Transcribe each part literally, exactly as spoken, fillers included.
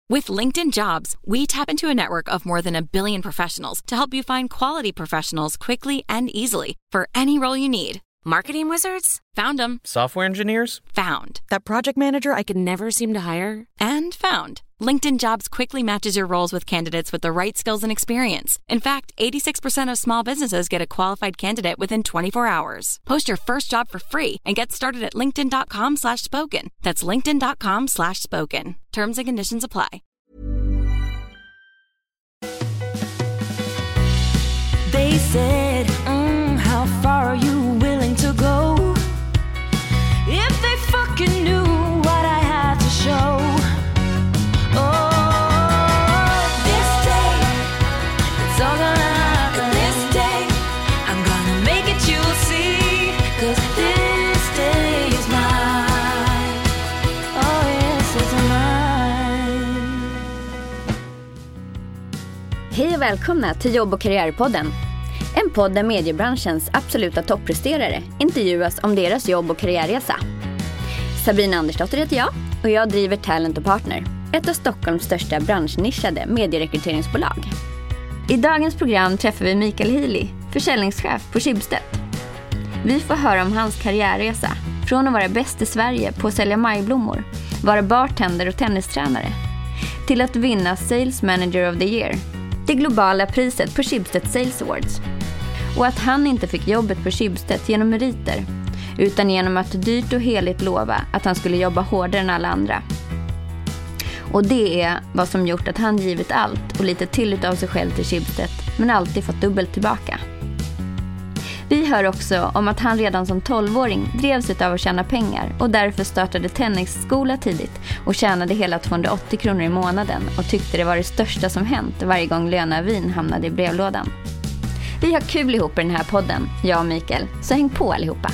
With LinkedIn Jobs, we tap into a network of more than a billion professionals to help you find quality professionals quickly and easily for any role you need. Marketing wizards? Found them. Software engineers? Found. That project manager I could never seem to hire? And found. LinkedIn Jobs quickly matches your roles with candidates with the right skills and experience. In fact, eighty-six percent of small businesses get a qualified candidate within twenty-four hours. Post your first job for free and get started at linkedin.com slash spoken. That's linkedin.com slash spoken. Terms and conditions apply. They said, mm, how far are you willing to go? If they fucking knew what I had to show. Oh, this day, it's all gonna happen. This day, I'm gonna make it, you'll see. Cause this day is mine. Oh yes, it's mine. Hej och välkomna till Jobb- och karriärpodden. En podd där mediebranschens absoluta toppresterare intervjuas om deras jobb- och karriärresa. Sabrina Andersdotter heter jag och jag driver Talent och Partner, ett av Stockholms största branschnischade medierekryteringsbolag. I dagens program träffar vi Mikael Healy, försäljningschef på Schibsted. Vi får höra om hans karriärresa, från att vara bäst i Sverige på att sälja majblommor, vara bartender och tennistränare, till att vinna Sales Manager of the Year, det globala priset på Schibsted Sales Awards. Och att han inte fick jobbet på Schibsted genom meriter, utan genom att dyrt och heligt lova att han skulle jobba hårdare än alla andra. Och det är vad som gjort att han givit allt och lite till utav sig själv till Schibsted, men alltid fått dubbelt tillbaka. Vi hör också om att han redan som tolvåring drevs utav att tjäna pengar och därför startade tennisskola tidigt och tjänade hela tvåhundraåttio kronor i månaden och tyckte det var det största som hänt varje gång lönavin hamnade i brevlådan. Vi har kul ihop i den här podden, jag och Mikael, så häng på allihopa.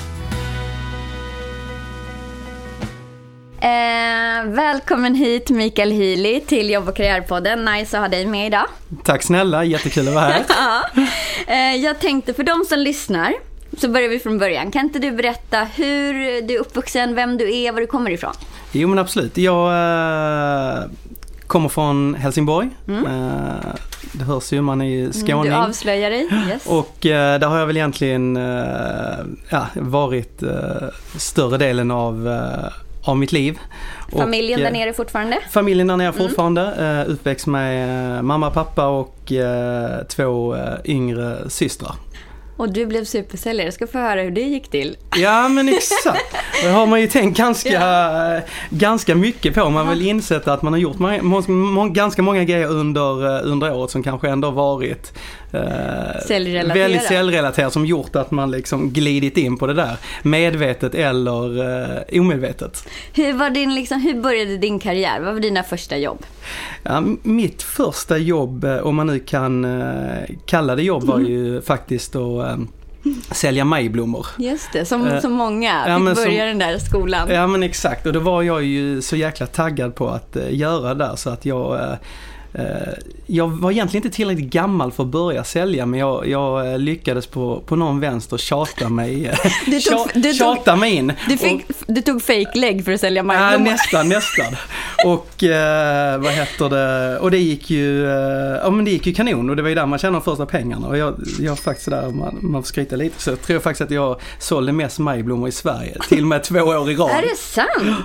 Eh, välkommen hit Mikael Healy till Jobb- och karriärpodden. Nice att ha dig med idag. Tack snälla, jättekul att vara här. Ja. eh, jag tänkte för de som lyssnar så börjar vi från början. Kan inte du berätta hur du är uppvuxen, vem du är, var du kommer ifrån? Jo men absolut, jag äh, kommer från Helsingborg. Mm. Äh, det hörs ju, man är ju skåning. Du avslöjar dig, yes. Och äh, där har jag väl egentligen äh, ja, varit äh, större delen av äh, av mitt liv. Familjen och, där nere fortfarande? Familjen där nere fortfarande. Mm. Uppväxt med mamma, pappa och eh, två eh, yngre systrar. Och du blev supersäljare. Jag ska få höra hur det gick till. Ja, men exakt. Det har man ju tänkt ganska, ja. ganska mycket på. Man har väl insett att man har gjort må- må- ganska många grejer under, under året som kanske ändå varit eh, väldigt säljrelaterat, som gjort att man liksom glidit in på det där. Medvetet eller eh, omedvetet. Hur, var din, liksom, hur började din karriär? Vad var dina första jobb? Ja, mitt första jobb, om man nu kan uh, kalla det jobb, var ju mm. faktiskt att uh, sälja majblommor. Just det, som uh, så många fick ja, börja som, den där skolan. Ja men exakt, och då var jag ju så jäkla taggad på att uh, göra där så att jag... Uh, Jag var egentligen inte tillräckligt gammal för att börja sälja, men jag, jag lyckades på, på någon vänster tjata mig, du tog, du tjata tog, mig in. Du, fick, och, du tog fake-lägg för att sälja majblommor. Ja, nästan, nästan. Och eh, vad heter det? Och det gick ju, eh, ja men det gick ju kanon, och det var ju där man tjänade de första pengarna. Och jag, jag faktiskt där, man, man får skryta lite, så jag tror faktiskt att jag sålde mest majblommor i Sverige, till och med två år i rad. Är det sant?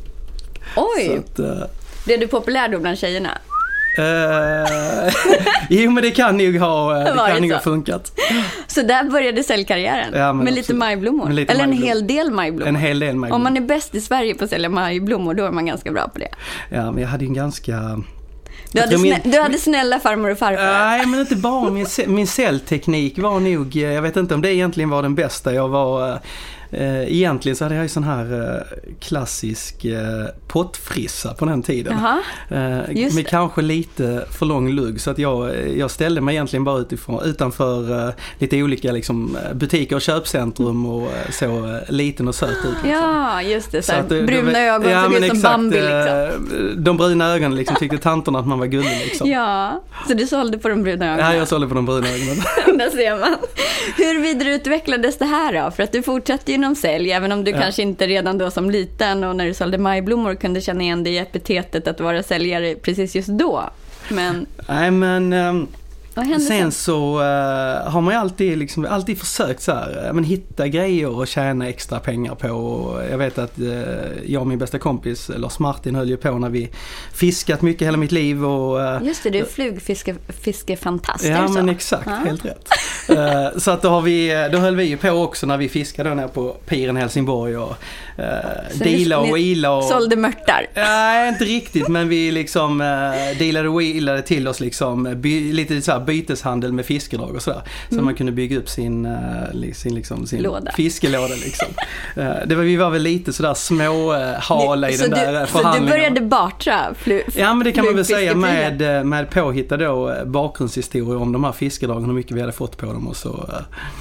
Oj! Att, eh, blev du populär då bland tjejerna? Uh, jo men det kan ju ha, det kan ju ha funkat. Så där började säljkarriären, ja, med lite majblommor. Med lite Eller majblom. en hel del majblommor. En hel del majblommor. Om man är bäst i Sverige på att sälja majblommor, då är man ganska bra på det. Ja, men jag hade ju en ganska... Du hade, snä... du hade snälla farmor och farfar. Nej, men inte bara. Min, min säljteknik var nog, jag vet inte om det egentligen var den bästa. Jag var... Eh, egentligen så hade jag ju sån här eh, klassisk eh, pottfrissa på den tiden. Eh, med det. Kanske lite för lång lugg, så att jag, jag ställde mig egentligen bara utifrån, utanför eh, lite olika liksom, butiker och köpcentrum och eh, så eh, liten och söt ut. Liksom. Ja, just det. Så, så att, bruna det, ögon, ja, så men som exakt, Bambi liksom. De bruna ögonen liksom, tyckte tanterna att man var gullig liksom. Ja, så du sålde på de bruna ögonen? Ja, jag sålde på de bruna ögonen. Där ser man. Hur vidareutvecklades det här då? För att du fortsatte ju inom sälj, även om du Ja. kanske inte redan då som liten och när du sålde majblommor kunde känna igen dig i epitetet att vara säljare precis just då. Men Nej, men ehm, vad hände sen? sen så eh, har man ju alltid, liksom, alltid försökt så här, eh, men hitta grejer och tjäna extra pengar på. Och jag vet att eh, jag och min bästa kompis Lars Martin höll ju på när vi fiskat mycket hela mitt liv. Och, eh, Just det, du är flugfiskefantast. ja, är det så? men exakt, Ja. helt rätt. Eh, så att då, har vi, då höll vi ju på också när vi fiskade då nere på Piren Helsingborg och uh, Så ni- deala och ni wheela och... Sålde mörtar. Nej, inte riktigt, men vi liksom uh, dealade och wheelade till oss liksom by, lite så här byteshandel med fiskedrag och sådär. Så Mm. man kunde bygga upp sin, uh, sin, liksom, sin Låda. fiskelåda liksom. Uh, det var, vi var väl lite sådär små uh, hala i så den du, där uh, Så du förhandlingen. började bartra flu, Ja, men det kan man väl säga flugfiskeprylar. med, med påhitta då bakgrundshistorier om de här fiskedragen, hur mycket vi hade fått på dem och så. uh,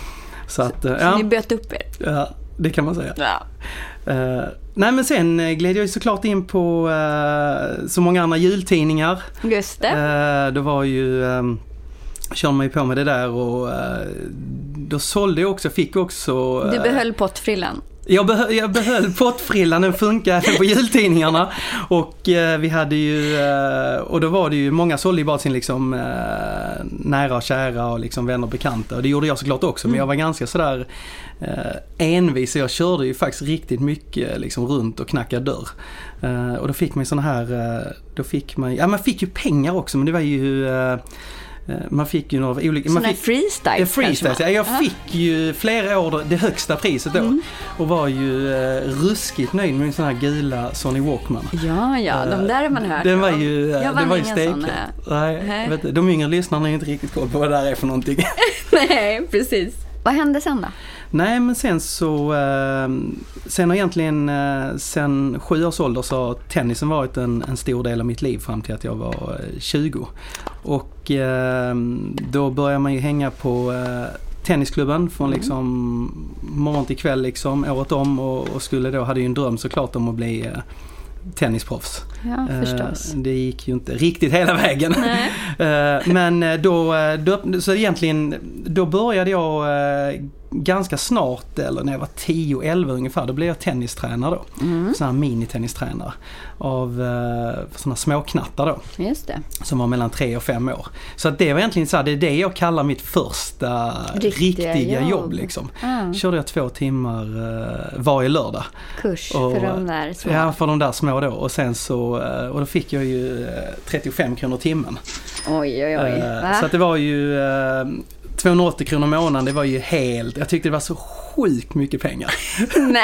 Så att, uh, Så ja, ni böt upp er. ja, det kan man säga. Ja. Uh, nej, men sen uh, gled jag ju såklart in på uh, så många andra jultidningar. Just det. Uh, det var ju, um, körde man ju på med det där och uh, då sålde jag också, fick också... Uh, Du behöll pottfrillan. Jag, behö- jag behöll pottfrillan, den funkar även på jultidningarna. Och eh, vi hade ju, eh, och då var det ju, många sålde ju bara sin liksom eh, nära och kära och liksom vänner och bekanta. Och det gjorde jag såklart också, men jag var ganska sådär eh, envis. Så jag körde ju faktiskt riktigt mycket liksom runt och knackade dörr. Eh, och då fick man ju såna här, eh, då fick man, ja man fick ju pengar också, men det var ju... Eh, Man fick ju några olika... Sån Man här fick, freestyle. ja, freestyle. kanske, Jag va? fick ju flera år det högsta priset då. Mm. Och var ju eh, ruskigt nöjd med min sån här gula Sony Walkman. Ja, ja, de där har man hört. Den var om. ju, eh, Jag vann den var ju ingen stek. sån, Nej, Nej. jag vet, inte, de yngre lyssnarna är inte riktigt koll på vad det där är för någonting. Nej, precis. Vad hände sen då? Nej, men sen så eh, sen har egentligen eh, sen sju års ålder så har tennisen varit en, en stor del av mitt liv fram till att jag var eh, tjugo. Och eh, då börjar man ju hänga på eh, tennisklubben från liksom morgon till kväll liksom året om och, och skulle då, hade ju en dröm såklart om att bli eh, tennisproffs. Ja, förstås. Eh, det gick ju inte riktigt hela vägen. Nej. Eh, men då, då, så egentligen, då började jag eh, ganska snart, eller när jag var tio elva ungefär, då blev jag tennistränare då. Mm. Sån här minitennistränare av eh, såna småknattar då. Just det. Som var mellan tre och fem år. Så att det var egentligen så här, det är det jag kallar mitt första Riktiga riktiga, jobb. jobb liksom. Ah. Körde jag två timmar eh, varje lördag. Kurs Och, för de där små. Ja, för de där små då. Och sen så, eh, och då fick jag ju eh, trettiofem kronor timmen. Oj, oj, oj. Eh, Va? Så att det var ju eh, tvåhundraåttio kronor i månaden, det var ju helt, jag tyckte det var så sjukt mycket pengar. Nej.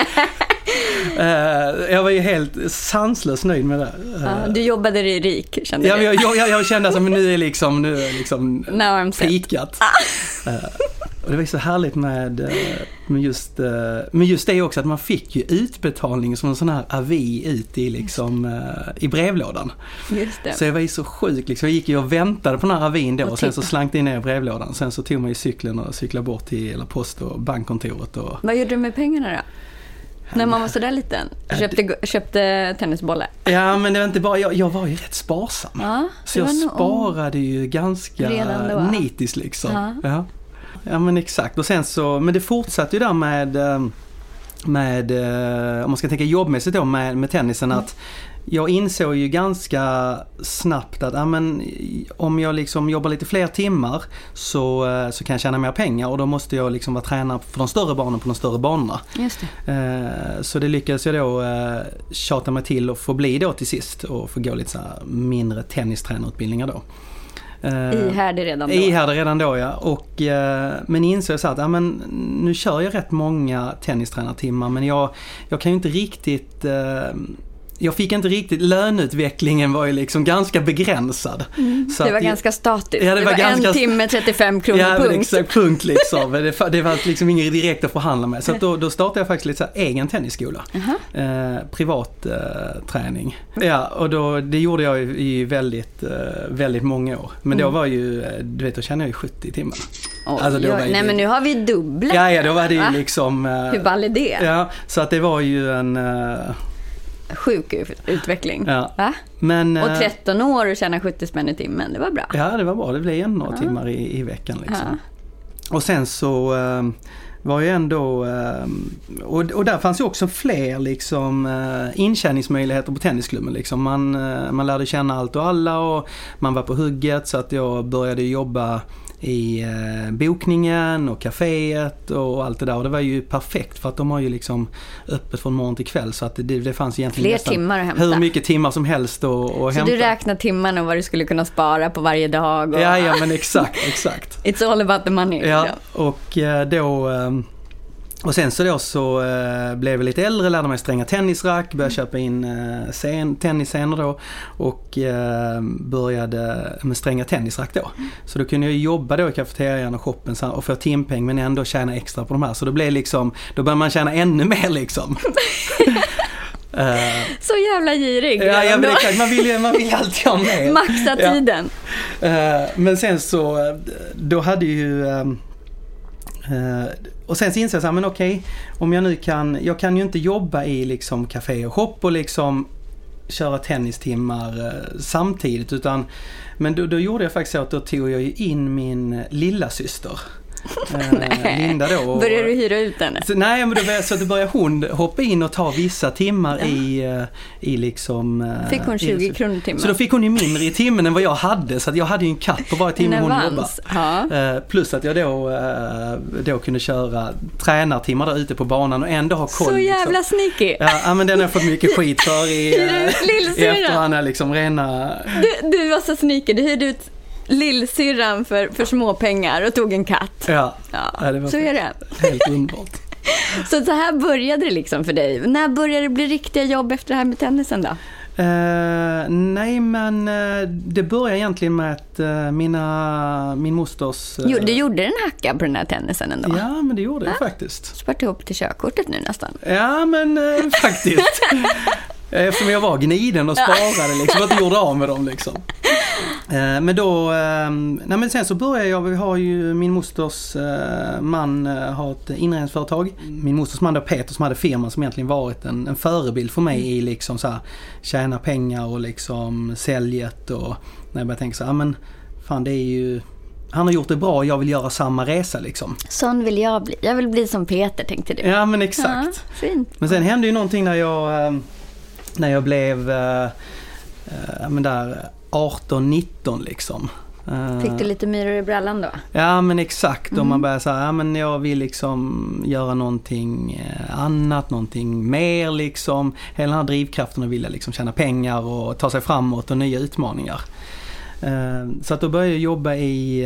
Eh, jag var ju helt sanslöst nöjd med det. Eh, Ja, du jobbade dig rik, kände jag, du? jag, jag, jag kände att nu är liksom, nu är liksom Now I'm set. pikat. Eh, och det var ju så härligt med, eh, med, just, eh, med just det också, att man fick ju utbetalning som en sån här avi ut i, liksom, eh, i brevlådan. Just det. Så jag var ju så sjuk, liksom. Jag gick ju och väntade på den här avin då och, Och sen så titta. slank det ner i brevlådan. Sen så tog man ju cykeln och cyklade bort till eller post- och bankkontoret. Och... Vad gjorde du med pengarna då? När man var så där liten? Köpte, köpte tennisbollar? Ja, men det var inte bara, jag, jag var ju rätt sparsam. Ja, så det jag var nog- sparade ju ganska Redan då. nitiskt liksom. Ja. Ja. Ja, men exakt. Och sen så, men det fortsatte ju där med, eh, med eh, om man ska tänka jobbmässigt då med, med tennisen, Mm. att jag insåg ju ganska snabbt att ja, men, om jag liksom jobbar lite fler timmar så, eh, så kan jag tjäna mer pengar, och då måste jag liksom vara tränare för de större barnen på de större banorna. Just det. Eh, Så det lyckades jag då eh, tjata mig till och få bli då till sist och få gå lite så här mindre tennistränarutbildningar då. Eh, Ihärdig redan då. Ihärdig redan då, ja. Och, eh, men insåg jag så att ja, men, nu kör jag rätt många tennistränartimmar, men jag, jag kan ju inte riktigt... Eh, jag fick inte riktigt, löneutvecklingen var ju liksom ganska begränsad. Mm. Så Det var att, ganska statiskt. Ja, det det var var ganska- en timme trettiofem kronor, Ja, men punkt. exakt, punkt liksom. Det, det var liksom inget direkt att förhandla med. Så att då, då startade jag faktiskt lite så här egen tennisskola. Aha. Eh, privat eh, träning. Ja, och då, det gjorde jag i, i väldigt, eh, väldigt många år. Men då Mm. var ju, eh, du vet, då kände jag ju sjuttio timmar. Oj, Alltså, då oj. var ju Nej, det- men nu har vi dubbla. Ja, ja, då var det ju Va? liksom... Eh, Hur ball är det? ja, så att det var ju en... Eh, Sjuk utveckling. ja. Va? Men, Och eh, tretton år och tjäna sjuttio spänn i timmen, det var bra. ja, det var bra. Det blev en några Ja. timmar i, i veckan liksom. Ja. Och sen så, eh, var ju ändå, eh, och, och där fanns ju också fler liksom eh, intjäningsmöjligheter på tennisklubben liksom. Man, eh, man lärde känna allt och alla och man var på hugget, så att jag började jobba i eh, bokningen och kaféet och allt det där, och det var ju perfekt för att de har ju liksom öppet från morgon till kväll, så att det, det fanns egentligen fler timmar att hämta. Hur mycket timmar som helst att, att så hämta. du räknar timmarna och vad du skulle kunna spara på varje dag och... Ja, ja men exakt, exakt. It's all about the money. Ja, och eh, då eh, och sen så då så eh, blev jag lite äldre, lärde mig stränga tennisrack, började köpa in eh, scen, tennisscener då och eh, började med stränga tennisrack då. Så då kunde jag jobba då i kafeterian och shoppen och få timpeng men ändå tjäna extra på de här. Så då blev liksom, då började man tjäna ännu mer liksom. uh, Så jävla girig. Ja, ja men det är klart, man vill ju man vill alltid ha mer. Maxa tiden. Ja. Uh, men sen så, då hade ju... Um, uh, och sen så inser jag så här, men okej, om jag nu kan, jag kan ju inte jobba i liksom café och shop och liksom köra tennistimmar uh, samtidigt, utan, men då, då gjorde jag faktiskt så att då tog jag ju in min lilla syster. Nej. Linda då. Och, började du hyra ut henne? Så, nej, men då började, så då började hon hoppa in och ta vissa timmar ja. i, i liksom... Fick hon tjugo i, kronor timmen? Så då fick hon ju mindre i timmen än vad jag hade, så att jag hade ju en katt på varje timme hon jobbade. Ja. Plus att jag då, då kunde köra tränartimmar där ute på banan och ändå ha koll. Så jävla liksom. Sneaky. Ja, men den har jag fått mycket skit för i, i efterhand. Liksom rena... du, du var så sneaky, du hyrde ut lillsyrran för, för små pengar och tog en katt. Ja, ja. ja det var så är det. Helt underbart. Så så här började det liksom för dig. När började det bli riktiga jobb efter det här med tennisen då? Uh, nej, men uh, det började egentligen med att uh, mina, min mosters... Uh, jo, du gjorde en hacka på den här tennisen ändå. Ja, men det gjorde ja. jag faktiskt. Spart ihop till körkortet nu nästan. Ja, men uh, faktiskt. Eftersom jag var gniden och sparade liksom, att jag gjorde av med dem liksom. Eh, men då, eh, nej men sen så började jag, vi har ju min mosters eh, man eh, har ett inredningsföretag. Min mosters man då Peter som hade firman som egentligen varit en, en förebild för mig i liksom så här, tjäna pengar och liksom säljet, och när jag började tänka så här, men fan det är ju, han har gjort det bra, jag vill göra samma resa liksom. Sån vill jag bli, jag vill bli som Peter, tänkte du. Ja men exakt. Ja, fint. Men sen hände ju någonting när jag, eh, när jag blev eh, eh, men där arton nitton liksom. Fick du lite myror i brallan då? Ja men exakt, mm. och man börjar säga, ja men jag vill liksom göra någonting annat, någonting mer liksom. Hela den här drivkraften att vilja liksom tjäna pengar och ta sig framåt och nya utmaningar. Så att då började jag jobba i,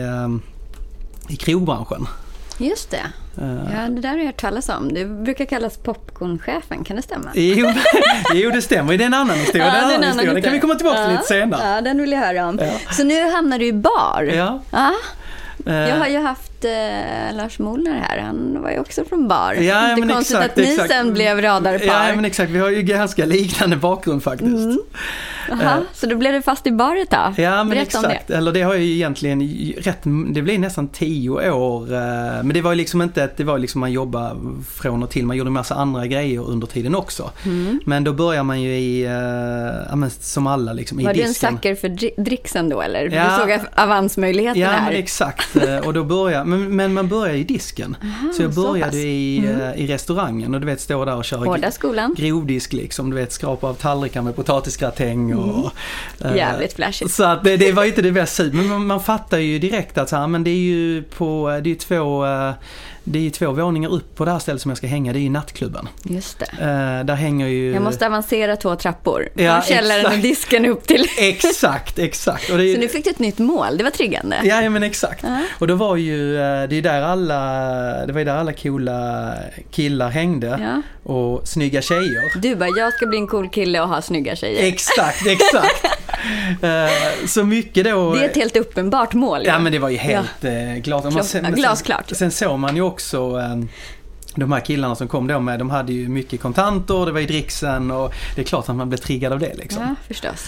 i krogbranschen. Just det. Ja, det där har jag hört talas om. Det brukar kallas popcornchefen, kan det stämma? Jo, jo det stämmer. Det är en annan historia. Ja, det är en annan historia. Den kan vi komma tillbaka till ja, lite senare. Ja, den vill jag höra om. Ja. Så nu hamnar du i bar. Ja. ja. Jag har ju haft eh, Lars Molnar här. Han var ju också från bar. Ja, inte men konstigt exakt, att ni exakt. sen blev radarpar. Ja, men exakt. Vi har ju ganska liknande bakgrund faktiskt. Mm. Aha, uh, så då blev du fast i bar ett tag? Ja, men Berätta exakt. Det. Eller det har ju egentligen rätt, det blev nästan tio år. Men det var ju liksom inte att det var liksom man jobbade från och till. Man gjorde en massa andra grejer under tiden också. Mm. Men då börjar man ju i, ja, men som alla liksom i var disken. Var du en sucker för dricksen då eller? Ja. Du såg avansmöjligheterna ja, här. Ja, men exakt. Och då börjar, men, men man börjar i disken. Aha, så jag började så i, mm. i restaurangen och du vet stå där och köra Hårda skolan. Grovdisk liksom. Du vet skrapa av tallrikar med potatisgratäng och... Mm. Jävligt flashigt. Så att det, det var ju inte det bästa, men man, man fattar ju direkt att så här, men det är ju på det är ju två det är ju två våningar upp på det här stället som jag ska hänga, det är ju nattklubben. Just det. Uh, där hänger ju... Jag måste avancera två trappor. Ja, från källaren exakt. Och disken upp till... Exakt, exakt. Och det är... Så nu fick du ett nytt mål, det var triggande. Ja, ja men exakt. Uh-huh. Och då var ju, det är där alla, det var ju där alla coola killar hängde ja. Och snygga tjejer. Du bara, jag ska bli en cool kille och ha snygga tjejer. Exakt, exakt. uh, så mycket då... Det är ett helt uppenbart mål. Ja, men det var ju helt ja. uh, klart. Klar, sen, glasklart. Sen, sen såg man ju också... Um, de här killarna som kom då med, de hade ju mycket kontanter, det var i dricksen och det är klart att man blev triggad av det liksom. Ja, förstås.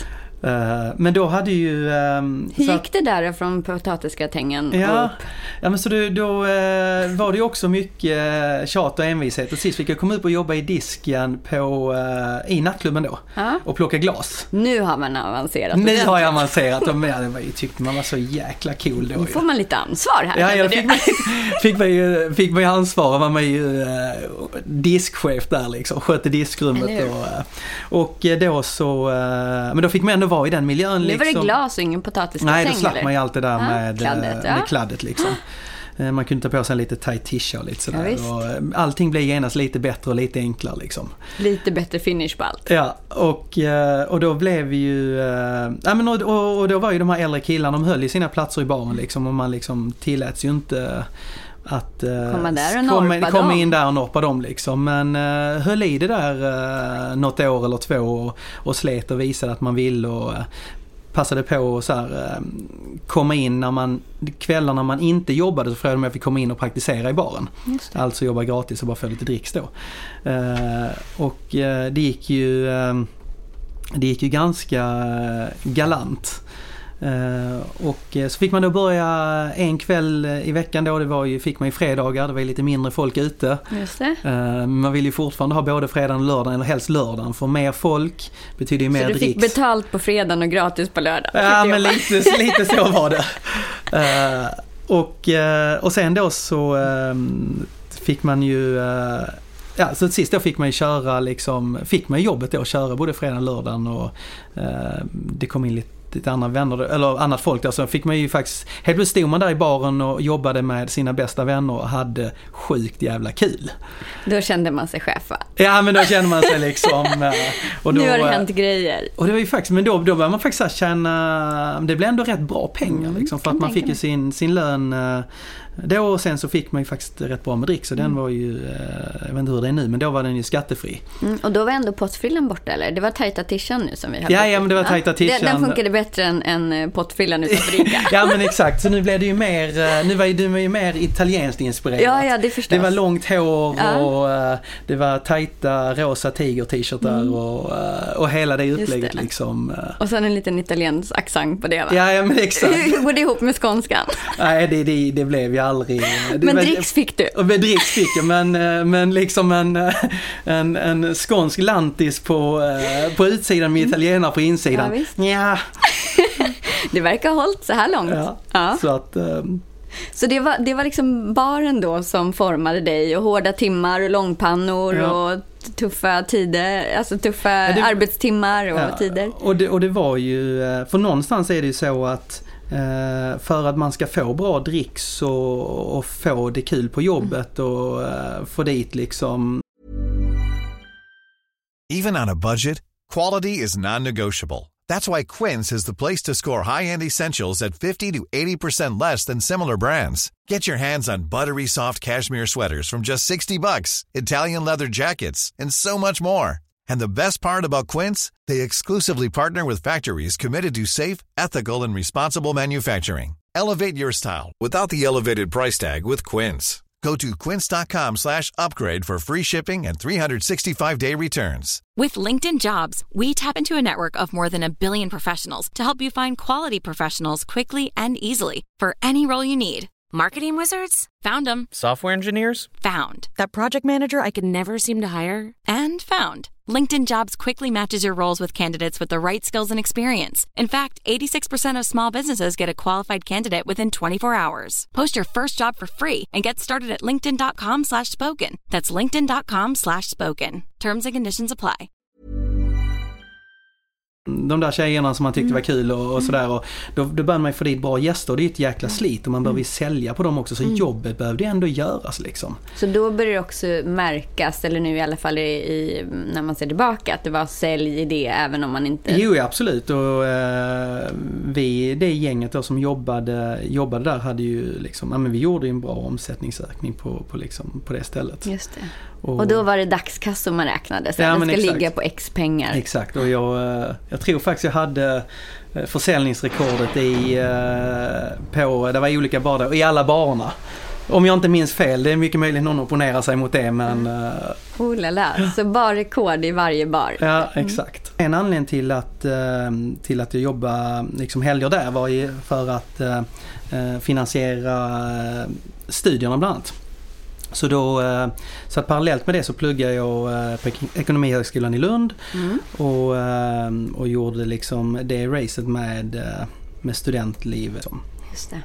Uh, men då hade ju... Um, Hur så gick att, det där från potatisgratängen ja, och upp? Ja, men så då, då uh, var det ju också mycket uh, tjat och envishet. Och sist fick jag komma upp och jobba i disken på, uh, i nattklubben då. Ja. Och plocka glas. Nu har man avancerat. Nu har jag avancerat. Och ja, det var ju, tyckte man var så jäkla cool då. Nu får man lite ansvar här. Ja, jag fick mig, fick mig, fick mig ansvar och var med ju uh, diskchef där liksom. Skötte diskrummet. Och, och då så... Uh, men då fick man ändå vara i den miljön. Nu liksom. var det glas och ingen potatisgratäng. Nej, då slapp eller? man ju allt det där Ja, med kladdet, ja. med kladdet liksom. Man kunde ta på sig en lite tight t-shirt och lite sådär. Ja, och allting blev genast lite bättre och lite enklare liksom. Lite bättre finish på allt. Ja, och, och då blev vi ju... Ja, men och, och, och då var ju de här äldre killarna, de höll i sina platser i baren liksom. Och man liksom tilläts ju inte... att komma, där och komma, komma dem. in där och norpa dem liksom. Men uh, höll i det där uh, något år eller två och, och slet och visade att man vill och uh, passade på att så här, uh, komma in när man kvällar när man inte jobbade, så frågade de om jag fick komma in och praktisera i baren. Alltså jobba gratis och bara få lite dricks då. Uh, och uh, det gick ju uh, det gick ju ganska galant. Uh, och uh, så fick man då börja en kväll i veckan då, det var ju, fick man ju fredagar, det var ju lite mindre folk ute. Just det. Uh, man vill ju fortfarande ha både fredagen och lördagen, eller helst lördagen, för mer folk betyder ju mer dricks. Så du fick betalt på fredagen och gratis på lördag? Ja, men lite, lite så var det. Uh, och, uh, och sen då så uh, fick man ju... Uh, Ja, så sist då fick man ju köra liksom, fick man jobbet då, köra både fredagen och lördagen och uh, det kom in lite lite andra vänner, eller annat folk där, så fick man ju faktiskt, helt plötsligt stod man där i baren och jobbade med sina bästa vänner och hade sjukt jävla kul. Då kände man sig chef, va? Ja, men då kände man sig liksom... Och då, nu har det hänt grejer. Och det var ju faktiskt, men då, då började man faktiskt känna, det blev ändå rätt bra pengar mm, liksom, för att man fick ju sin, sin lön då, och sen så fick man ju faktiskt rätt bra med dricks, så mm. den var ju, jag vet inte hur det är nu, men då var den ju skattefri. Mm, och då var ändå pottfrillan borta, eller? Det var tajta tishan nu som vi har. Ja, ja, men det var tajta tishan. Den, den funkade bättre än, än pottfrillan utanför Riga. Ja, men exakt, så nu blev det ju mer, nu var ju, det var ju mer italienskt inspirerat. Ja, ja, det förstås. Det var långt hår ja. och uh, det var tajta rosa tiger-t-shirtar mm. och, uh, och hela det upplägget det. Liksom. Uh. Och sen en liten italiensk accent på det, va? Ja, ja, men exakt. Hur går det ihop med skånskan? Nej, det, det, det blev ju aldrig... Det, men dricks fick du? Men dricks fick jag, men, men liksom en, en, en skånsk lantis på, på utsidan med italienare på insidan. Ja, visst. Ja. Det verkar ha hållit så här långt. Ja, ja. Så att... Um... Så det var, det var liksom baren då som formade dig, och hårda timmar och långpannor ja. och tuffa tider, alltså tuffa ja, det, arbetstimmar och ja, tider. Och det, och det var ju, för någonstans är det ju så att eh, för att man ska få bra dricks och, och få det kul på jobbet mm. och eh, få dit liksom. Even on a budget, quality is non-negotiable. That's why Quince is the place to score high-end essentials at fifty to eighty percent less than similar brands. Get your hands on buttery soft cashmere sweaters from just sixty bucks, Italian leather jackets, and so much more. And the best part about Quince, they exclusively partner with factories committed to safe, ethical, and responsible manufacturing. Elevate your style without the elevated price tag with Quince. Go to quince.com slash upgrade for free shipping and three sixty-five day returns. With LinkedIn Jobs, we tap into a network of more than a billion professionals to help you find quality professionals quickly and easily for any role you need. Marketing wizards? Found them. Software engineers? Found. That project manager I could never seem to hire? And found. LinkedIn Jobs quickly matches your roles with candidates with the right skills and experience. In fact, eighty-six percent of small businesses get a qualified candidate within twenty-four hours. Post your first job for free and get started at linkedin.com slash spoken. That's linkedin.com slash spoken. Terms and conditions apply. De där tjejerna som man tyckte mm. var kul och, och sådär, och då, då började man få dit bra gäster, och det är ett jäkla slit och man behöver mm. sälja på dem också, så mm. jobbet behövde ändå göras liksom. Så då börjar det också märkas, eller nu i alla fall i, i, när man ser tillbaka, att det var sälj i det även om man inte... Jo, absolut, och eh, vi, det gänget då som jobbade, jobbade där hade ju liksom, ja, men vi gjorde ju en bra omsättningsökning på, på, liksom, på det stället. Just det. Och, och då var det dagskassor man räknade, så ja, den ska exakt. ligga på X pengar. Exakt, och jag, jag tror faktiskt jag hade försäljningsrekordet i, på, det var olika barer, i alla barerna. Om jag inte minns fel, det är mycket möjligt någon opponerar sig mot det, men... Uh, oh la la. Så bara rekord i varje bar. Ja, exakt. Mm. En anledning till att, uh, till att jag jobbade liksom helger där var ju för att uh, finansiera uh, studierna bland annat. Så då, uh, så att parallellt med det så pluggade jag uh, på Ekonomihögskolan i Lund mm. och, uh, och gjorde liksom det racet med, uh, med studentlivet. Just det.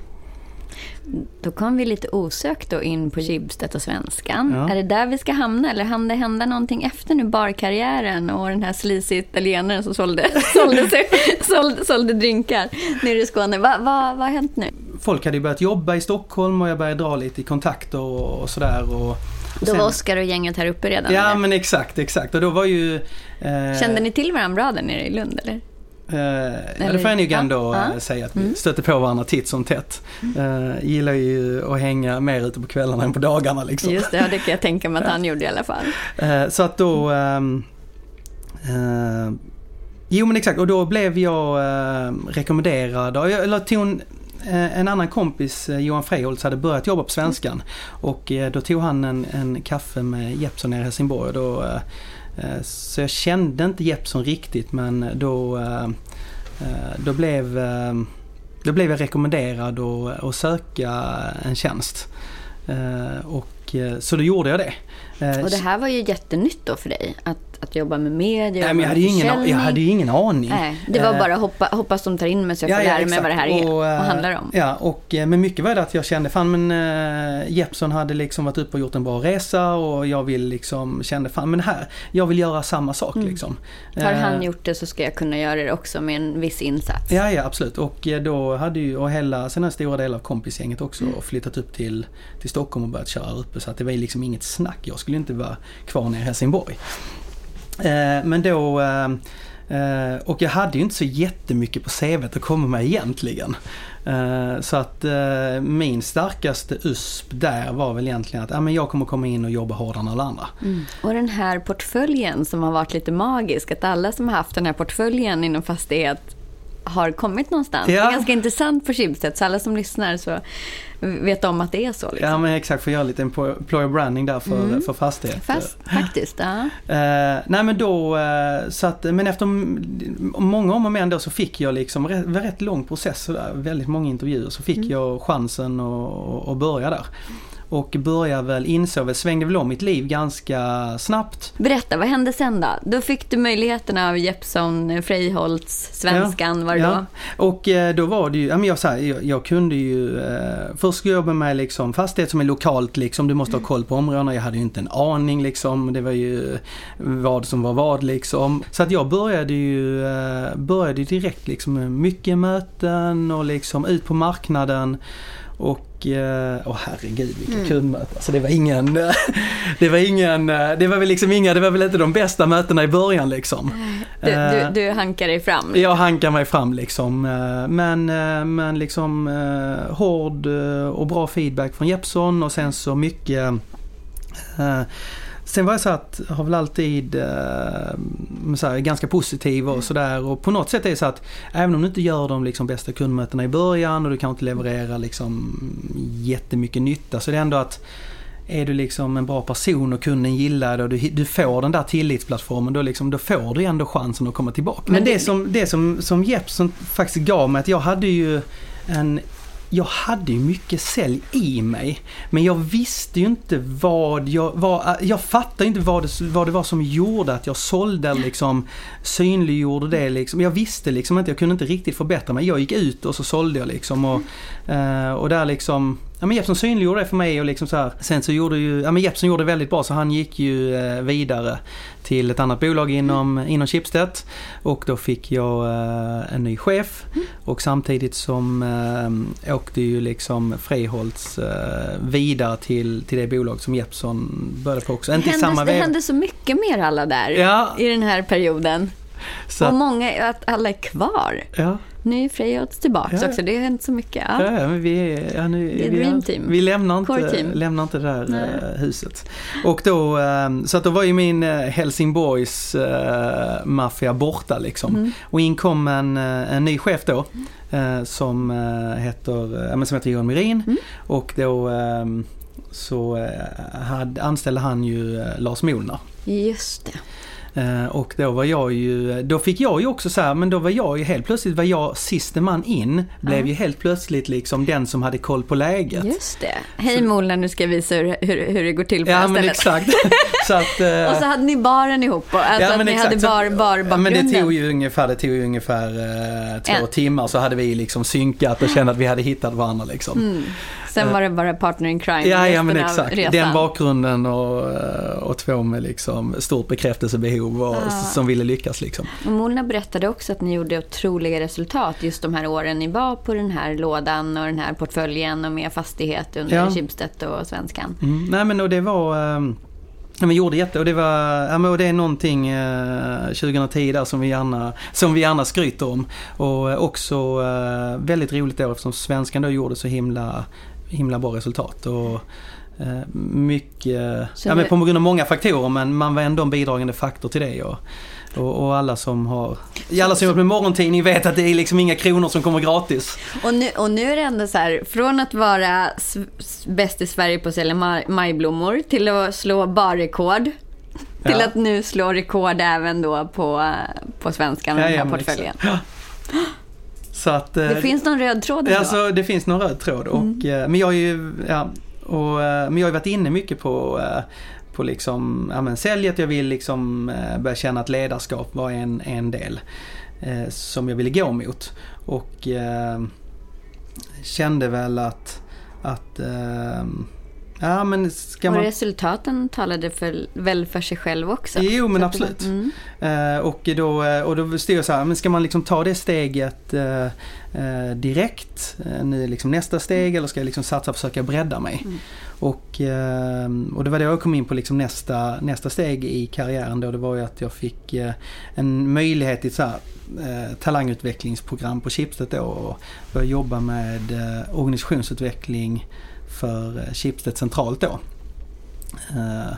Då kom vi lite osökt då in på Schibsted och svenskan. Ja. Är det där vi ska hamna eller hann det hända någonting efter nu barkarriären och den här sleazy italienaren som sålde, sålde, sålde, sålde drinkar nere i Skåne? Va, va, vad har hänt nu? Folk hade ju börjat jobba i Stockholm och jag började dra lite i kontakt och, och sådär. Och, och då sen, var Oskar och gänget här uppe redan? Ja, eller? Men exakt, exakt. Och då var ju... Eh, Kände ni till varandra bra där nere i Lund eller? Uh, ja, det får jag nog ändå ja, ja. säga att vi mm. stöter på varandra titt som tätt. Uh, gillar ju att hänga mer ute på kvällarna än på dagarna liksom. Just det, det kan jag tänka mig att han gjorde i alla fall. Uh, så att då um, uh, jo men exakt, och då blev jag uh, rekommenderad och jag, eller tog en, en annan kompis, Johan Freiholtz, hade börjat jobba på svenskan mm. och uh, då tog han en, en kaffe med Jeppson i Helsingborg och då uh, så jag kände inte Jeppson riktigt, men då, då, blev, då blev jag rekommenderad att, att söka en tjänst. Och, så då gjorde jag det. Och det här var ju jättenytt då för dig, att, att jobba med media. Nej, men jag, hade ju ingen, jag hade ju ingen aning. Nej, det var bara hoppa, hoppas de tar in mig så jag får ja, lära ja, mig vad det här är och, och handlar om. Ja, och, men mycket var det att jag kände, fan men uh, Jeppson hade liksom varit uppe och gjort en bra resa och jag vill liksom, kände fan men här, jag vill göra samma sak mm. liksom. Har han gjort det så ska jag kunna göra det också med en viss insats. Ja, ja absolut. Och då hade ju, och hela, sen en stora del av kompisgänget också mm. flyttat upp till, till Stockholm och börjat köra uppe, så att det var liksom inget snack. Jag skulle inte vara kvar nere i Helsingborg. Eh, men då eh, och jag hade ju inte så jättemycket på C V:t att komma med egentligen. Eh, så att eh, min starkaste U S P där var väl egentligen att ja, men jag kommer komma in och jobba hårdare än alla andra. Mm. Och den här portföljen som har varit lite magisk, att alla som har haft den här portföljen inom fastighet har kommit någonstans. Ja. Det är ganska intressant på Schibsted, så alla som lyssnar så vet om att det är så. Liksom. Ja, men exakt, för att göra lite employer branding där för, mm. för fastighet. Fast, faktiskt, ja. Uh, nej, men då, uh, så att, men efter många om och men då så fick jag liksom, rätt, rätt lång process, så där, väldigt många intervjuer, så fick mm. jag chansen att, att börja där. Och började väl, insåg väl, svängde väl om mitt liv ganska snabbt. Berätta, vad hände sen då? Då fick du möjligheten av Jeppson, Freiholtz, svenskan, ja, var det ja. då? Och eh, då var det ju, ja, men jag, så här, jag, jag kunde ju, eh, först skulle jag jobba med liksom, fastighet som är lokalt, liksom, du måste ha koll på områdena. Jag hade ju inte en aning, liksom, det var ju vad som var vad, liksom. Så att jag började ju, eh, började direkt liksom, med mycket möten och liksom ut på marknaden. Och åh oh, herregud vilka mm. kundmöten. Alltså det var ingen det var ingen det var väl liksom inga det var väl inte de bästa mötena i början liksom. Du, du, du hankar dig fram. Jag hankar mig fram liksom, men men liksom hård och bra feedback från Jeppson och sen så mycket sen var jag så att har väl alltid eh, så här, ganska positiv och sådär, och på något sätt är det så att även om du inte gör de liksom bästa kundmötena i början och du kan inte leverera liksom jättemycket nytta, så det är ändå att är du liksom en bra person och kunden gillar det och du, du får den där tillitsplattformen, då, liksom, då får du ändå chansen att komma tillbaka. Men det som, det som, som Jeppson faktiskt gav mig, att jag hade ju en Jag hade ju mycket sälj i mig, men jag visste ju inte vad jag var, jag fattade inte vad det, vad det var som gjorde att jag sålde, liksom synliggjorde det liksom. Jag visste liksom inte, jag kunde inte riktigt förbättra mig. Jag gick ut och så sålde jag liksom och, och där liksom, ja men Jeppson synliggjorde det för mig och liksom så här. Sen så gjorde ju, ja men Jeppson gjorde det väldigt bra, så han gick ju vidare till ett annat bolag inom, mm. inom Schibsted, och då fick jag en ny chef mm. och samtidigt som äh, åkte ju liksom Freiholtz äh, vidare till, till det bolag som Jeppson började på också. Det, Inte hände, samma det hände så mycket mer alla där ja. i den här perioden. Så och många, att alla är kvar. Ja. nu är Freja tillbaka Ja. också. Det har hänt så mycket. Ja. Ja, men vi, ja, nu, Det är vi, dream team. vi lämnar Core inte, team. lämnar inte det där Nej. eh, huset. Och då, eh, så att då var ju min eh, Helsingborgs eh, maffia borta liksom. Mm. Och in kom en, eh, en ny chef då eh, som, eh, heter, eh, som heter Johan Myrin. Mm. Och då eh, så eh, hade, anställde han ju eh, Lars Molnar. Just det. Eh, och då var jag ju, då fick jag ju också så här, men då var jag ju helt plötsligt, var jag siste man in, blev Ja. ju helt plötsligt liksom den som hade koll på läget. Just det. Hej Molnar, nu ska jag visa hur, hur, hur det går till på det Ja här men stället. exakt. så att, eh, Och så hade ni baren ihop. Och, alltså ja, att men ni exakt. hade bar, bar ja, men det bakgrunden. tog ju ungefär, det tog ju ungefär eh, två En. timmar så hade vi liksom synkat och kände att vi hade hittat varandra liksom. Mm. Sen var det bara partner in crime. Ja, ja resten men av exakt. resan. Den bakgrunden och, och två med liksom stort bekräftelsebehov och, Ah. som ville lyckas liksom. Och Molnar berättade också att ni gjorde otroliga resultat just de här åren ni var på den här lådan och den här portföljen och med fastighet under Ja. Schibsted och Svenskan. Mm. Nej men och det var, eh, ja, men gjorde jätte och det var, ja, men och det är någonting eh, tjugohundratio där som vi gärna, som vi gärna skryter om. Och eh, också eh, väldigt roligt då eftersom Svenskan då gjorde så himla, himla bra resultat och eh, mycket, Så ja, det- men på grund av många faktorer men man var ändå en bidragande faktor till det och, och, och alla som har, alla som jobbat med morgontidning vet att det är liksom inga kronor som kommer gratis. Och nu, och nu är det ändå så här, från att vara s- s- bäst i Sverige på att sälja maj- majblommor till att slå barrekord till Ja. att nu slå rekord även då på, på Svenskan med Ja, den ja, här men portföljen. exakt. Så att, eh, Det finns någon röd tråd ändå. Alltså det finns någon röd tråd och, Mm. men jag har ju, ja, och, eh, men jag har ju varit inne mycket på, eh, på liksom, ja men säljet, jag vill liksom eh, börja känna att ledarskap var en, en del eh, som jag ville gå mot och eh, kände väl att, att eh, ja men ska och man... resultaten talade för, väl för sig själv också. Jo men Så att det var- absolut. Mm. Eh, och, då, och då stod jag så här, men ska man liksom ta det steget eh, eh, direkt, eh, nu liksom nästa steg eller ska jag liksom satsa och försöka bredda mig? Mm. Och, eh, och det var då jag kom in på liksom nästa, nästa steg i karriären då, det var ju att jag fick eh, en möjlighet till ett så här, eh, talangutvecklingsprogram på Schibsted då och började jobba med eh, organisationsutveckling för eh, Schibsted centralt då. Eh,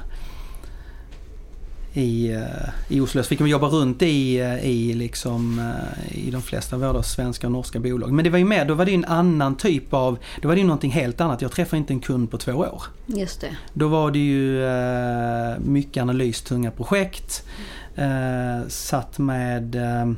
i, i Oslo. Så fick man jobba runt i, i, liksom, i de flesta av våra svenska och norska bolag. Men det var ju mer, då var det ju en annan typ av, då var det ju någonting helt annat. Jag träffade inte en kund på två år. Just det. Då var det ju eh, mycket analys, tunga projekt. Eh, satt med eh,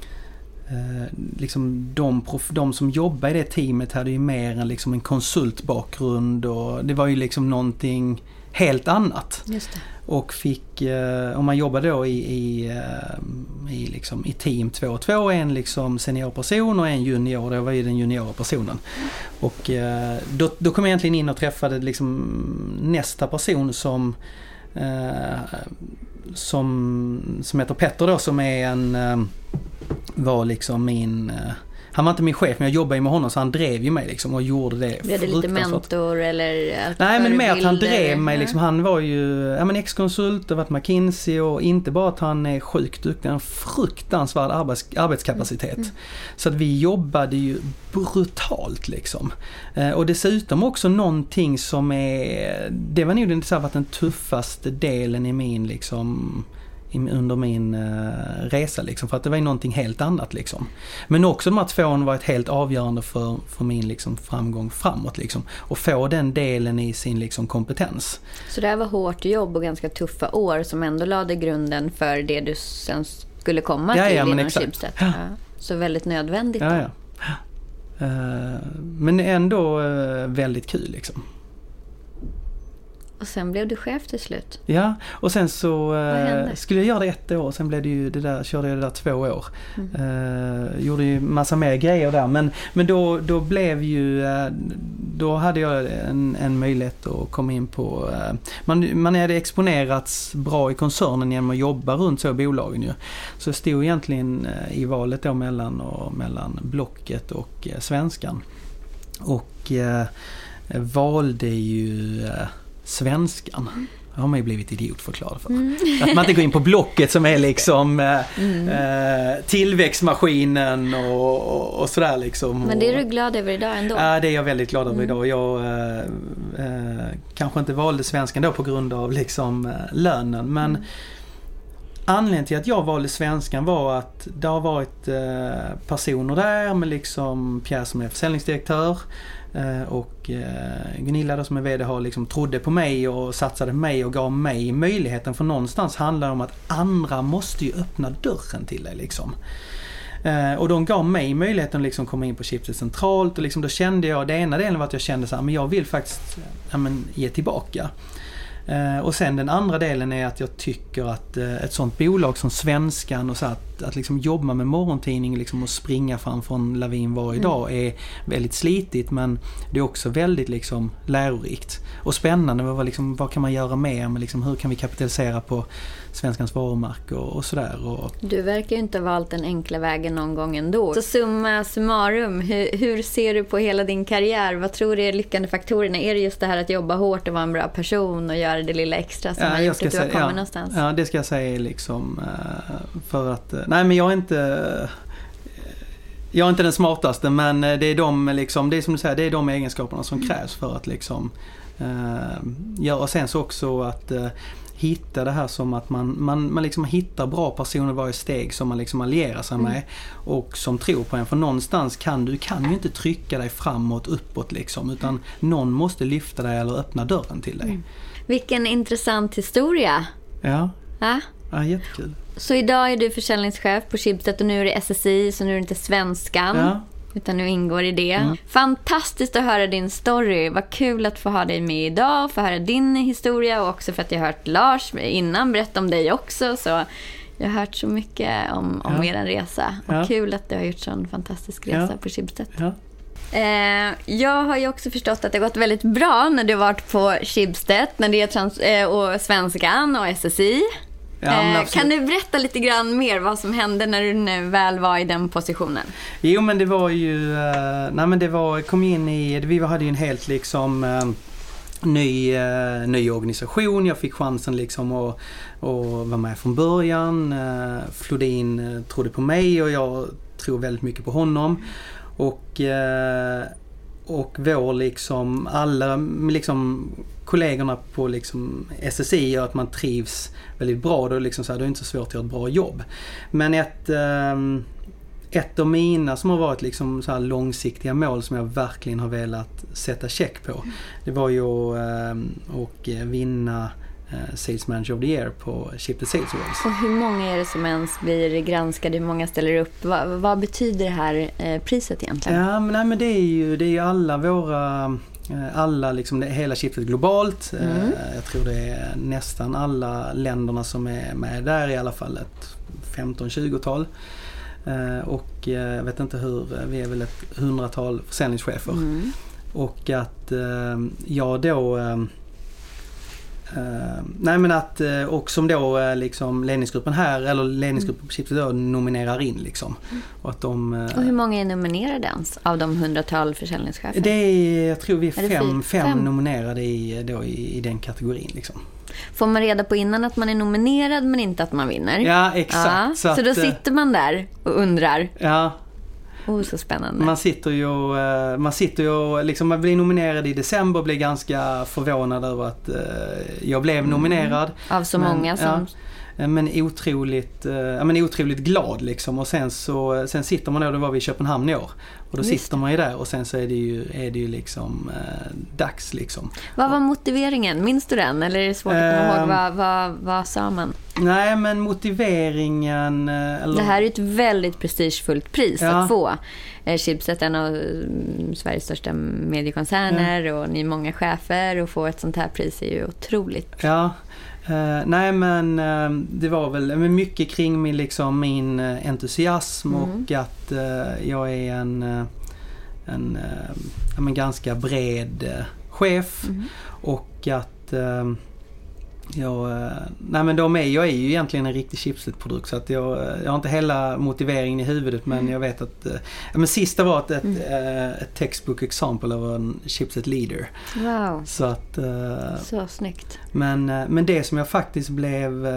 liksom de, prof, de som jobbar i det teamet hade ju mer än liksom en konsultbakgrund och det var ju liksom någonting helt annat. Just det. Och fick, eh, om man jobbade då i, i, eh, i, liksom, i team två och två, en liksom seniorperson och en junior, det var ju den juniora personen. Och eh, då, då kom jag egentligen in och träffade liksom nästa person som, eh, som, som heter Petter då, som är en, eh, var liksom min... Eh, han var inte min chef, men jag jobbade ju med honom så han drev ju mig liksom och gjorde det. Blev det lite mentor eller att Nej, men mer att han förebilder? drev mig liksom. Han var ju ja, men ex-konsult och varit McKinsey och inte bara att han är sjukt duktig, han har fruktansvärd arbets, arbetskapacitet. Mm. Så att vi jobbade ju brutalt liksom. Eh, och dessutom också någonting som är, det var nog den, så här, varit den tuffaste delen i min liksom under min uh, resa liksom, för att det var ju någonting helt annat liksom. Men också de här två har varit helt avgörande för, för min liksom framgång framåt liksom, och få den delen i sin liksom kompetens. Så det här var hårt jobb och ganska tuffa år som ändå lade grunden för det du sen skulle komma ja, till ja, men inom exakt. Schibsted. Ja. Ja. Så väldigt nödvändigt Ja, då. ja. Uh, men ändå uh, väldigt kul liksom. Och sen blev du chef till slut. Ja, och sen så uh, skulle jag göra det ett år, sen blev det ju det där, körde jag det där två år. Mm. Uh, gjorde ju massa mer grejer där, men, men då, då blev ju, uh, då hade jag en, en möjlighet att komma in på, uh, man, man hade exponerats bra i koncernen genom att jobba runt så i bolagen ju. Så jag stod egentligen uh, i valet då mellan, och, mellan Blocket och uh, Svenskan. Och uh, valde ju uh, Svenskan. har man ju blivit idiotförklarad för. Mm. Att man inte går in på Blocket som är liksom mm. eh, tillväxtmaskinen och, och, och sådär liksom. Men det är du glad över idag ändå? Ja, det är jag väldigt glad över mm. idag. Jag eh, eh, kanske inte valde svenskan då på grund av liksom eh, lönen, men mm. anledningen till att jag valde svenskan var att det har varit eh, personer där med liksom Pierre som är försäljningsdirektör eh, och eh, Gunilla då som är vd har liksom trodde på mig och satsade på mig och gav mig möjligheten, för någonstans handlar det om att andra måste ju öppna dörren till dig liksom. Eh, och de gav mig möjligheten att liksom komma in på Schibsted centralt och liksom då kände jag, det ena delen var att jag kände så här, men jag vill faktiskt ja, men, ge tillbaka. Uh, och sen den andra delen är att jag tycker att uh, ett sånt bolag som Svenskan och så att, att liksom jobba med morgontidning liksom och springa framför en lavin varje mm. dag är väldigt slitigt, men det är också väldigt liksom lärorikt och spännande. Vad, liksom, vad kan man göra mer med liksom, hur kan vi kapitalisera på Svenskans varumärke och, och sådär. Och... Du verkar ju inte ha valt den enkla vägen någon gång ändå. Så summa summarum, hur, hur ser du på hela din karriär? Vad tror du är lyckande faktorerna? Är det just det här att jobba hårt och vara en bra person och göra det lilla extra som ja, har gjort att du har kommit ja, någonstans? Ja, det ska jag säga liksom för att, nej men jag är inte jag är inte den smartaste, men det är de liksom, det är som du säger, det är de egenskaperna som mm. krävs för att liksom göra, och sen så också att hitta det här som att man, man, man liksom hittar bra personer varje steg som man liksom allierar sig med mm. och som tror på en, för någonstans kan du kan ju inte trycka dig framåt, uppåt liksom, utan mm. någon måste lyfta dig eller öppna dörren till dig. Mm. Vilken intressant historia. Ja. Ja? Ja, jättekul. Så idag är du försäljningschef på Schibsted och nu är det S S I, så nu är det inte Svenskan. Ja. Utan nu ingår i det. Mm. Fantastiskt att höra din story. Vad kul att få ha dig med idag. Få höra din historia och också för att jag har hört Lars innan berätta om dig också. Så jag har hört så mycket om, om ja. er resa. Och ja. kul att du har gjort så en fantastisk resa ja. på Schibsted. Ja. Eh, jag har ju också förstått att det har gått väldigt bra när du har varit på Schibsted, när det är trans- eh, och Svenskan och S S I. Ja, eh, kan du berätta lite grann mer vad som hände när du nu väl var i den positionen? Jo, men det var ju eh, nej men det var kom in i vi hade ju en helt liksom eh, ny eh, ny organisation. Jag fick chansen liksom att att vara med från början. Eh, Flodin eh, trodde på mig och jag tror väldigt mycket på honom. Och eh, och vår liksom alla liksom kollegorna på liksom S S I gör att man trivs väldigt bra. Då liksom så här, det är inte så svårt att göra ett bra jobb. Men ett eh, ett av mina som har varit liksom så här långsiktiga mål som jag verkligen har velat sätta check på, det var ju att eh, och vinna eh, Sales Manager of the Year på Schibsted Sales Awards. Och hur många är det som ens blir granskade? Hur många ställer upp? Va, vad betyder det här eh, priset egentligen? Ja, men, nej, men det är ju det är ju alla våra alla liksom det, hela Schibsted globalt. Mm. Jag tror det är nästan alla länderna som är med där, i alla fall ett femton tjugotal. Och jag vet inte hur, vi är väl ett hundratal försäljningschefer. Mm. Och att jag då Uh, nej men att uh, och som då uh, liksom ledningsgruppen här eller ledningsgruppen på Schibsted då nominerar in liksom. Mm. Och att de uh, och hur många är nominerade ens av de hundratal försäljningschefer? Det är, jag tror vi är, är fem, fem fem nominerade i då i, i den kategorin liksom. Får man reda på innan att man är nominerad men inte att man vinner? Ja, exakt. Ja, så, att, så då sitter man där och undrar. Ja. Oh, så spännande. Man sitter ju man sitter ju liksom, man blir nominerad i december och blir ganska förvånad över att uh, jag blev mm. nominerad. Av så men, många som... Ja, men otroligt, uh, men otroligt glad liksom. Och sen så sen sitter man då, då var vi i Köpenhamn i år. Och då Just sitter man ju där och sen så är det ju, är det ju liksom uh, dags liksom. Vad var motiveringen? Minns du den? Eller är det svårt att komma uh, ihåg? Vad, vad, vad sa man? Nej, men motiveringen... Eller... Det här är ett väldigt prestigefullt pris ja. att få. Schibsted är en av Sveriges största mediekoncerner ja. och ni är många chefer, och få ett sånt här pris är ju otroligt. Ja, uh, nej men uh, det var väl mycket kring min, liksom, min entusiasm mm. och att uh, jag är en, uh, en uh, men ganska bred uh, chef mm. och att... Uh, Jag, nej men de är, jag är ju egentligen en riktig chipset-produkt så att jag, jag har inte hela motiveringen i huvudet men jag vet att ja, men sista var ett, mm. ett, ett textbook example av en chipset leader. Wow. Så att så snyggt. Men, men det som jag faktiskt blev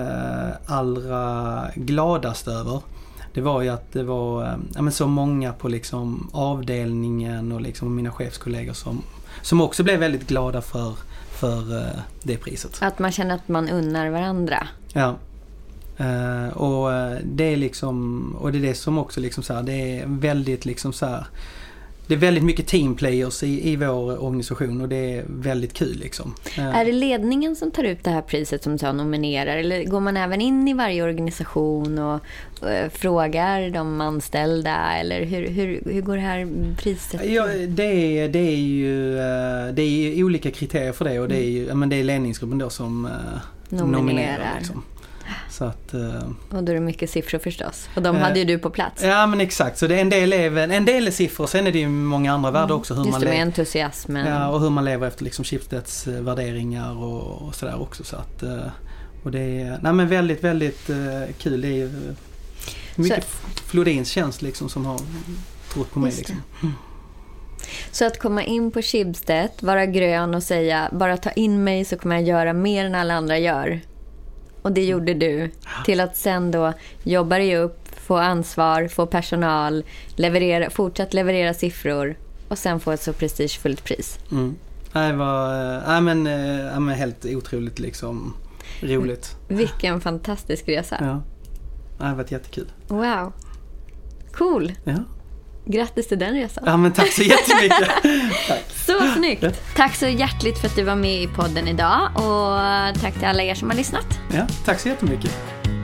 allra gladast över det var ju att det var ja, men så många på liksom avdelningen och liksom mina chefskollegor som, som också blev väldigt glada för för uh, det priset. Att man känner att man unnar varandra. Ja. Uh, och uh, det är liksom och det är det som också liksom så här, det är väldigt liksom så här, det är väldigt mycket teamplayers i, i vår organisation och det är väldigt kul liksom. Uh, är det ledningen som tar ut det här priset som tar nominerar eller går man även in i varje organisation och uh, frågar de anställda eller hur, hur, hur går det här priset? Ja, det är, det är ju det är olika kriterier för det och det är ju, men det är ledningsgruppen då som uh, nominerar, nominerar liksom. Så att, uh, och då är det mycket siffror förstås. Och de uh, hade ju du på plats. Ja men exakt. Så det är en del, är, en del är siffror. Sen är det ju många andra värden också. Hur Just man det med le- entusiasmen. Ja, och hur man lever efter liksom Schibsteds värderingar och, och sådär också. Så att, uh, och det är nej, men väldigt, väldigt uh, kul. Det är ju mycket så, Flodins tjänst liksom som har trott på mig. Liksom. Mm. Så att komma in på Schibsted, vara grön och säga bara ta in mig så kommer jag göra mer än alla andra gör. Och det gjorde du. Till att sen då jobba dig upp, få ansvar, få personal, leverera, fortsatt leverera siffror och sen få ett så prestigefullt pris. Mm. Det var äh, men, äh, men helt otroligt liksom roligt. Vilken fantastisk resa. Ja. Det har varit jättekul. Wow. Cool. Ja. Grattis till den resan. Ja, men tack så jättemycket. Tack. Så snyggt. Ja. Tack så hjärtligt för att du var med i podden idag och tack till alla er som har lyssnat. Ja, tack så jättemycket.